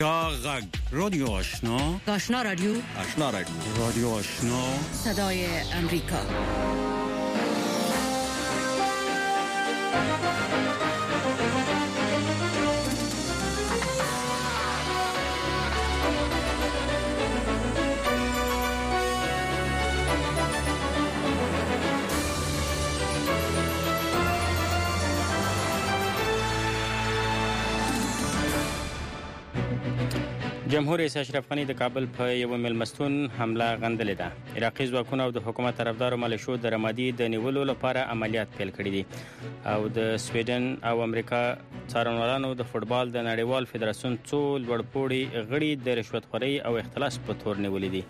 غږ رادیو آشنا رادیو رادیو آشنا صدای امریکا. جمهور رئیس اشرف غنی د کابل په یو ملمستون حمله غندلې ده. عراقي ځواکونو او د حکومت طرفدارو ملیشو د رمادي د نیولو لپاره عملیات پیل کړي دي او د سویډن او امریکا څارنوالانو د فوټبال د نړیوال فدراسیون څو لوړپوړي غړي د رشوتخورۍ او اختلاس په تور نیولې دي.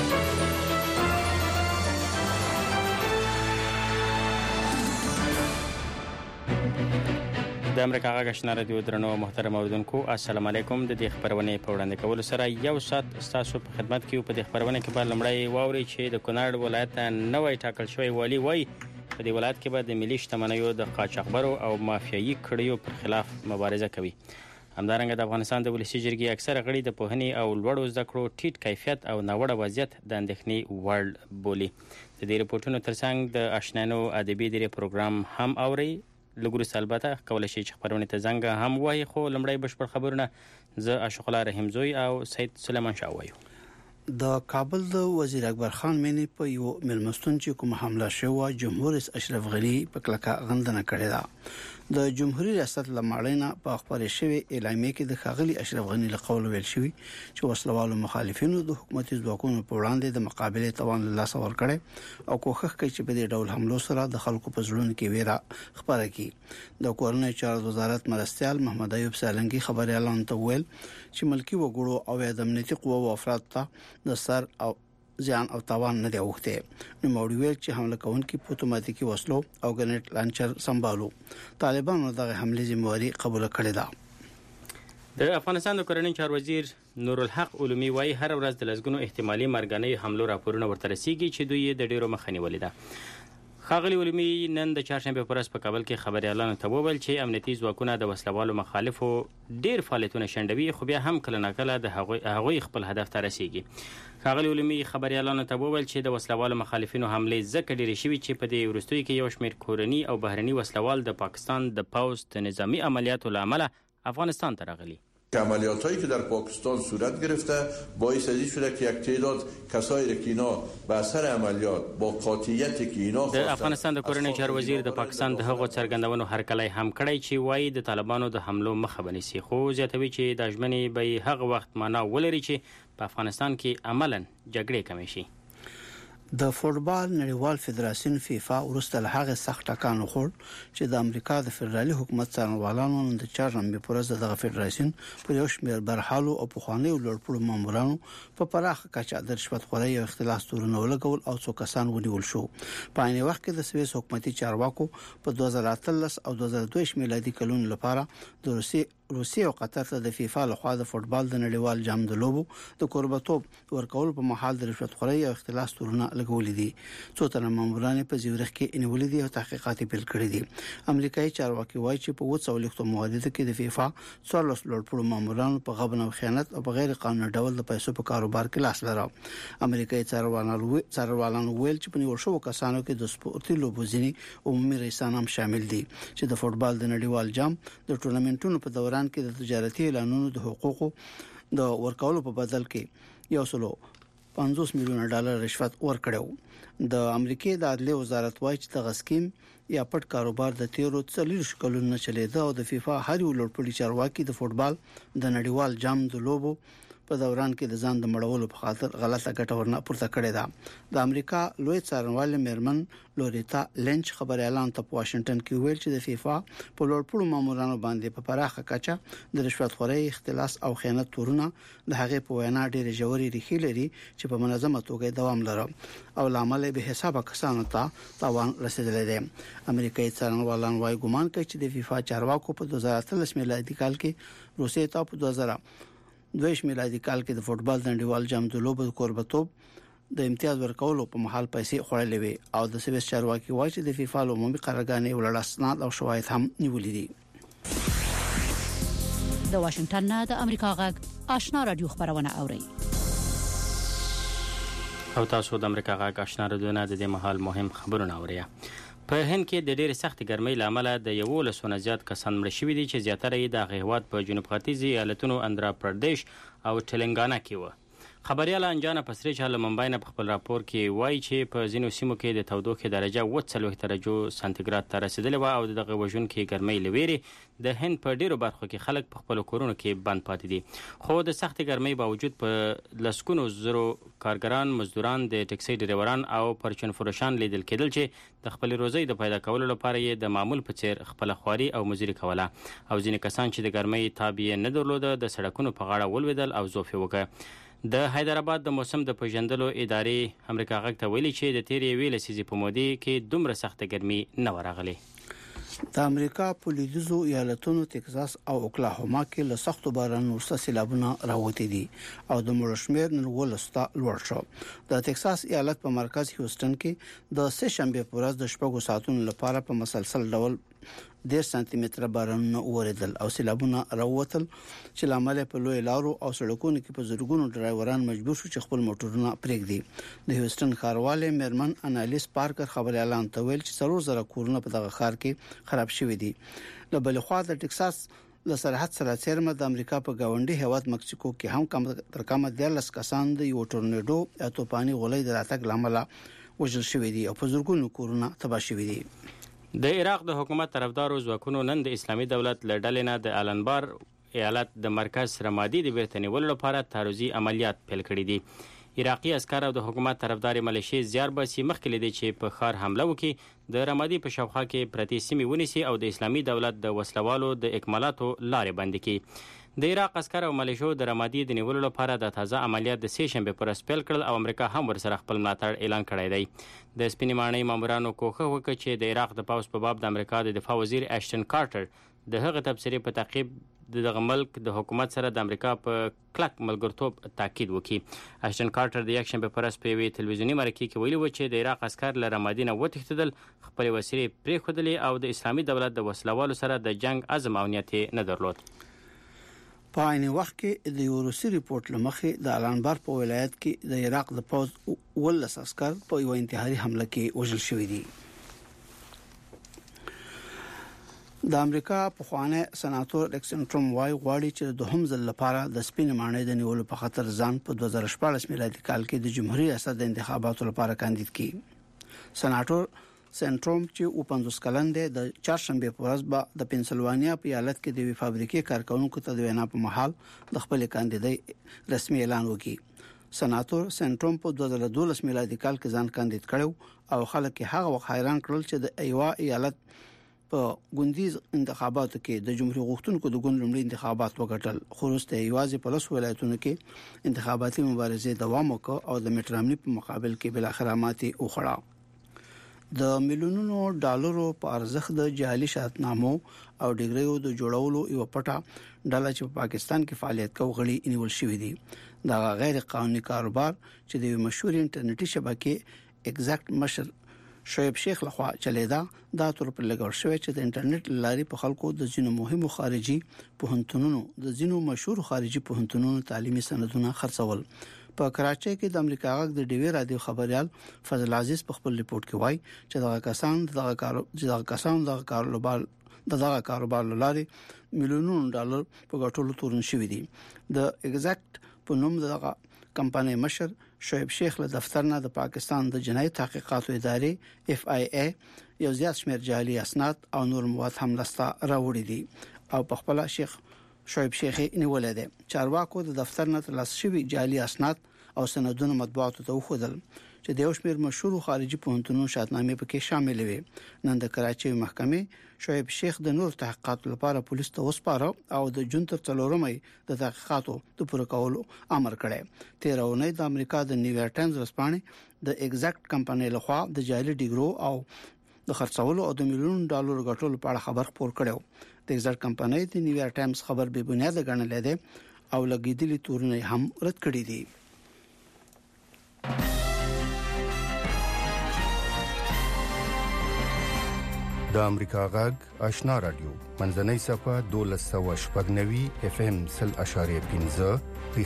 د امریکا غږ آشنا رادیو درنو محترم اوریدونکو، السلام علیکم. د دې خبرونه په وړاندې کولو سره یو سات تاسو په خدمت کې په دې خبرونه کې به لمړی واوري چې د کونړ ولایت نوې ټاکل شوی والی وای په دې ولایت کې به د ملي شتمنیو د قاچاقبرو او مافیایي کړیو پر خلاف مبارزه کوي. همدارنګه د افغانستان د ولسي جرګې اکثره غړي د پوهنې او لوړو زده کړو ټیټ کیفیت او ناوړه وضعیت د اندېښنې وړ بولي. د دې رپورټونو ترڅنګ د آشنانو ادبي دری پروګرام هم اوري. لګورس البته کولای شي چې خبرونه ته زنګ هم وایي، خو لمړی بشپړ خبرونه زه اشوق الله رحیم زوی او سید سلیمان شاه وایو. د کابل د وزیر اکبر خان مینی په یو ملمستون چې کوم حمله شوه جمهور رئیس اشرف غنی په کلکه غندنه کړې ده. د جمهوریت ریاست لمړینا په خبرې شوی اعلامیه کې د خاغلی اشرف غنی له قول ویل شوی چې وسلوالو مخالفینو د حکومتي ځواکونو په وړاندې د مقابله توان له لاس ور کړي او کوښښ کوي چې په دې ډول حملو سره د خلکو په ځړونو کې ویرا خبره کړي. د کورنۍ چارو وزارت مرستيال محمد ایوب سالنګي خبري اعلان ته ویل چې ملکی وګړو او د امنیتي قوو او افراد ته د سر او ځان او توان نه دی وخته. نو موړوي چې حمله کوونکي په اتوماتیکي وسلو او ګرنیټ لانچر سمبالو. طالبانو دغه حمله ذمہواری قبول کړې ده. د افغانستان د کورنۍ چارو وزیر نور الحق علومي وايي هر ورځ د لسګونو احتمالي مرګنۍ حملو راپورونه ورته رسیږي چې دوی د ډیرو مخه نیولې ده. خاغلی علومي نن د چهارشنبه پر ورځ په کابل کې خبري اعلان ته وویل چې امنیتي ځواکونه د وسلوالو مخالفو ډیر فعالیتونه شندوي، خو بیا هم کله ناکله د هغوی خپل هدف ته رسیږي. خاغلی علومي خبري اعلان ته وویل چې د وسلوالو مخالفینو حمله ځکه ډیرې شوي چې په دې وروستیو کې یو شمېر کورني او بهرني وسلوال د پاکستان د پوځ د نظامی عملیاتو لامل افغانستان ته راغلي. عملیاتایی که در پاکستان صورت گرفته باعث ازی شده که یک تعداد کسایی را که اینا به اثر عملیات با قاطعیتی که اینا د افغانستان د کورنۍ چارو وزیر د پاکستان د هغو څرګندونو هرکلی هم کړی چې وایي د طالبانو د حملو مخه ونیسي، خو زیاتوي چې د ژمنې به هغه وخت معنا ولري چې په افغانستان کې عملاً جګړې کمې شي. د فوټبال نړیوال فدراسیون فیفا ورسته له هغه سخت ټکان وخوړ چې د امریکا د فدرالي حکومت څارنوالانو د چهارشنبه پر ورځ دغه فدراسیون پر یو شمېر برحالو او پخوانیو لوړپوړو مامورانو په پراخه کچه د رشوتخورۍ او اختلاس تورونه ولګول او څو کسان ونیول شو. په عین وخت کې د سویس حکومتي چارواکو په 2013 او 2022 میلادي کلونو لپاره د روسیې او قطر ته د فیفا لخوا د فوټبال د نړیوال جام د لوبو د کوربتوب ورکول په محل د رشوتخورۍ او اختلاس تورونه لګولې دي. څو تنه ماموران په زیورخ کې انولې دي او تحقیقات پیل کړي دي. امریکایي چارواکي وایي چې په 200 موادو کې د فیفا 14 لوړپوړو ماموران په غبن او خیانت او غیر قانوني ډول د پیسو په کاروبار کې لاس لري. امریکایي څارنوالان ویل چې په نیول شو کسانو کې د سپورتي لوبو ځینی عمومي رئیسان هم شامل دي چې د فوټبال د نړیوال جام د ټورنمنټونو په دوران کې د تجارتي اعلانونو د حقوقو د ورکولو په بدل کې $150 میلیون رشوت ورکړو. د امریکای د عدلیې وزارت وایي چې د غسکیم یا پټ کاروبار د 13 کلونو نه چلیدا او د فیفا هر یو لوړپوړي چارواکي د فوټبال د نړیوال جام د لوبو په دوران کې د ځان د مړولو په خاطر غلطه ګټه ورنه پورته کړې ده. د امریکا لوی څارنوال میرمن لوریتا لینچ خبر اعلان ته په واشنگټن کې ویل چې د فیفا په لوړپوړو مامورانو باندې په پراخه کچه د رشوتخورۍ، اختلاس او خیانت تورونه د هغې په وینا ډېر ژورې ریښې لري چې په منظمه توګه دوام لري او لامل به حساب کسانو ته تاوان رسیدلی دی. امریکایي څارنوالان وايي ګومان کوي چې د فیفا چارواکو په 2013 میلادي کال کې روسیې ته په 2022 میلادي کال کې د فوټبال د نړیوال جام د لوبو کوربتوب د امتیاز ورکولو په محل پیسې خوړلې وي او د سویس چارواکي وایي چې د فیفا عمومي قرارداد ولړ اسناد او شواهد هم نیولې دي. د واشنگټن نه د امریکا غږ آشنا رادیو خبرونه اوري او تاسو د امریکا غږ آشنا رادیو نه د مهال مهم خبرونه اوري. په هند کې د ډېر سخت ګرمۍ لامل د 11 زیات کسان مړ شوي دي چې زیاتره یې د هیواد په جنوب ختیځي ایالتونو اندرا پردیش او تلنګانا کې و. خبريال انجانا پسریچ له ممبای نه په خپل راپور کې وایي چې په ځینو سیمو کې د تودوخې درجه 40 درجو سانتیګراد ته رسیدلې و او دغه وژونکې ګرمۍ لويري د هند په ډیرو برخو کې خلک په خپل کورونو کې بند پاتې دي. خو د سخت ګرمۍ باوجود په لسکونو زرو کارګران، مزدوران، د ټکسي ډرایوران او پرچون فروشان لیدل کېدل چې د خپل روزي د پیدا کولو لپاره یې د معمول په څیر خپل خواري او مزدوري کوله او ځینې کسان چې د ګرمۍ تابع نه درلوده د سړکونو په غاړه ولویدل او زوفي وکړه. د حیدرآباد د موسم د پیژندلو ادارې امریکا غږ ته ویلي چې د تیرې ویلې سیزې په مودې کې دومره سخت ګرمي نه ورغلې. د امریکا په لویدیځو ایالتونو تکساس او اوکلاهوما کې له سختو بارانونو وروسته سیلابونه راوتي دي او د مړو شمېر نن ولسته لوړ شو. د تکساس ایالت په مرکز هیوستن کې د سه شنبه په ورځ د شپږو ساعتونو لپاره په مسلسل ډول 10 سانتي متره بارانونه وریدل او سیلابونه راوتل چې لامل په لوی لارو او سړکونو کې په زورګونو ډرایوران مجبور شو چې خپل موټرونه پرېږدي. د هیوستن ښاروالۍ میرمن انالیس پارکر خبري اعلان ته ویل چې 3,000 کورونه په دغه ښار کې خراب شوي دي. له بل خوا د ټکساس له سرحد سره څیرمه د امریکا په گاونډي هیواد مکسیکو کې هم کم تر کمه 13 کسان د یو ټورنیډو یا طوفاني غولۍ د راتګ لامل وژل شوي دي او په زورګونو کورونه تباه شوي دي. د عراق د حکومت طرفدارو ځواکونو نن د اسلامي دولت له ډلې نه د الانبار ایالت د مرکز رمادي د بیرته نیولو لپاره تعرضي عملیات پیل کړي دي. عراقي عسکر او د حکومت طرفداري ملیشې زیارباسي مخکې لیدي چې په ښار حمله وکړي د رمادي په شاوخوا کې پرتې سیمې ونیسي او د اسلامي دولت د وسلوالو د اکمالاتو لارې بند کړي. د عراق عسکر او ملیشو د رمادي د نیولو لپاره د تازه عملیات د سه شنبه پر اسپیل کړل او امریکا هم ورسره خپل ملاتړ اعلان کړی دی. د سپینې ماڼۍ مامورانو کوښښ وکړ چې د عراق د پاوز په باب د امریکا د دفاع وزیر اشټن کارټر د هغه تبصرې په تعقیب دغه ملک د حکومت سره د امریکا په کلک ملګرتوب تاکید وکړي. اشټن کارټر د یک شنبه پر اس په وی تلویزیونی مرکه کې ویلي و چې د عراق عسکر له رمادي نه وتښتېدل، خپل وسیلې پرېښودلې او د اسلامي دولت د وسلوالو سره د جنگ عزم او نیت نه درلود. په عین وخت کې د یو روسي ریپورت لمخې د الانبار په ولایت کې د عراق د پوز ولس عسكر په یو انتحاري حمله کې وژل شوي دي. د امریکا په خوانه سناتور الیکسنټروم وای غواړي چې د هم ځل لپاره د سپینې ماڼۍ د نیولو په خاطر ځان په 2014 میلادي کال کې د جمهوریت ریاست د انتخاباتو لپاره کاندید کړي. سناتور سنټروم چې 50 کلن دی د چهارشنبه په ورځ به د پنسلوانیا په ایالت کې د فابریکې کارکونکو ته د وینا په محل د خپل کاندیدۍ رسمي اعلان وکړي. سناتور سنټروم په 2012 میلادي کال کې ځان کاندید کړو او خلک هغه وخت حیران کړل چې د ایوا ایالت په ګوندیز انتخاباتو کې د جمهوریت غوښتونکو د ګوند لومړي انتخابات وګټل. خو وروسته یوازې په لس ولایتونو کې انتخاباتي مبارزې دوام وکړ او د میټرامني په مقابل کې بل اخر ماتې وخوړه. د میلیونونو ډالرو په ارزښت د جعلي شهادتنامو او ډیګریو د جوړولو یو پټه ډله چې په پاکستان کې فعالیت کوي غړي نیول شوې دي. دا غیر قانوني کاروبار چې د مشهور انټرنیټي شبکې ایگزیکټ مشر شعیب شیخ لخوا چلیدا دا تر په لګور شوی چې د انټرنیټ لاري په خلکو د ځینو مهمو خارجي پوهنتونونو د ځینو مشهور خارجي پوهنتونونو تعلیمي سندونه خرڅول. په کراچۍ کې د امریکا غږ د ډیوی رادیو خبريال فضل عزیز په خپل ریپورت کې وایي چې دغه کسان دغه کاروبار لاري میلیونونو ډالر په ګټلو تورن شوی دي. د ایگزیکټ په نوم دغه کمپنۍ مشر شعیب شیخ له دفتر نه د پاکستان د جنایي تحقیقاتو ادارې FIA یو زیات شمېر جعلي اسناد او نور مواد هم لسته راوړي دي او په خپل شعیب شیخ نیولې ده. چارواکو د دفتر نه ترلاسه شوی جعلي اسناد او سندونه مطبوعاتو ته وښودل چې د یو شمېر مشهور خارجي پوهنتونونو شهادتنامې پکې شامل وي. نن د کراچۍ محکمې شعیب شیخ د نور تحقیقات لپاره پولیس ته وسپاره او د جون تر 4 مې د تحقیقاتو د پوره کولو امر کړی. 13 اونۍ د امریکا د نیویارک ټایمز ورځپاڼې د ایگزیکټ کمپنۍ لخوا د جعلي ډیګرو او د خرڅولو او د میلیون ډالر ګټلو په اړه خبر خپور کړو. د ایگزیکټ کمپنۍ د نیویارک ټایمز خبر به بنیاد ګڼل دی او لګیدلي تورونه هم رد کړي دي. د امریکا غږ آشنا رادیو منځنۍ صفه 1290 FM 0.15